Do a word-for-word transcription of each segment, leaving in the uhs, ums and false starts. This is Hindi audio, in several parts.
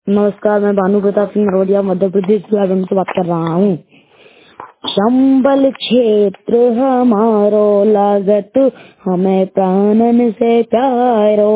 नमस्कार, मैं भानु प्रताप सिंह नरोदिया मध्य प्रदेश बिहार से बात कर रहा हूँ। चंबल क्षेत्र हमारो लागत हमें प्राणन से प्यारो।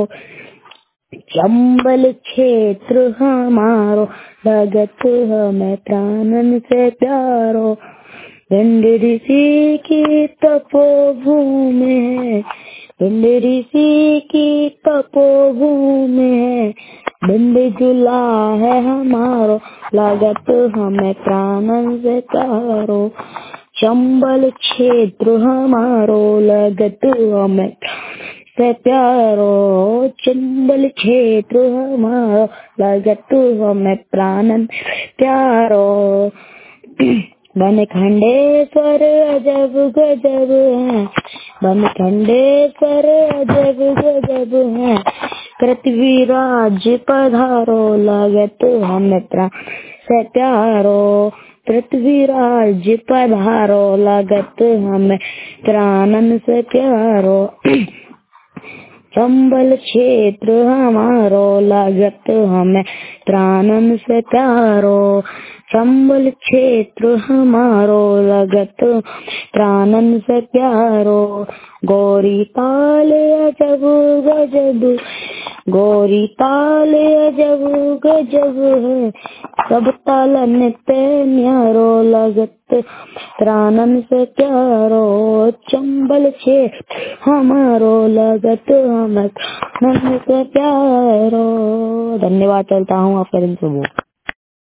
चंबल क्षेत्र हमारो लागत हमें प्राणन से प्यारो। विंध्य ऋषि की तपोभूमि है, विंध्य ऋषि की तपोभूमि है। विंध्य झूला है हमारो लागत हमें प्राणन से प्यारो। चंबल क्षेत्र हमारो लागत हमें से प्यारो। चंबल क्षेत्र हमारो लागत हमें प्राणन प्यारो। बन खंडेश्वर अजब गजब है, बन खंडेश्वर अजब गजब है। पृथ्वीराज पधारो लागत हमें प्राण से प्यारो। पृथ्वीराज पधारो लागत हमें प्राणन से प्यारो। चंबल क्षेत्र हमारो लागत हमें प्राणन से प्यारो। चंबल क्षेत्र हमारो लागत प्राणन से प्यारो। गौरी ताल अजब गजब, गौरी ताल अजब गजब है। सब ताल नित्य न्यारो लागत प्राणन से प्यारो। चंबल क्षेत्र हमारो लागत हमें प्राणन से प्यारो। धन्यवाद। चलता हूँ, आपका दिन शुभ हो।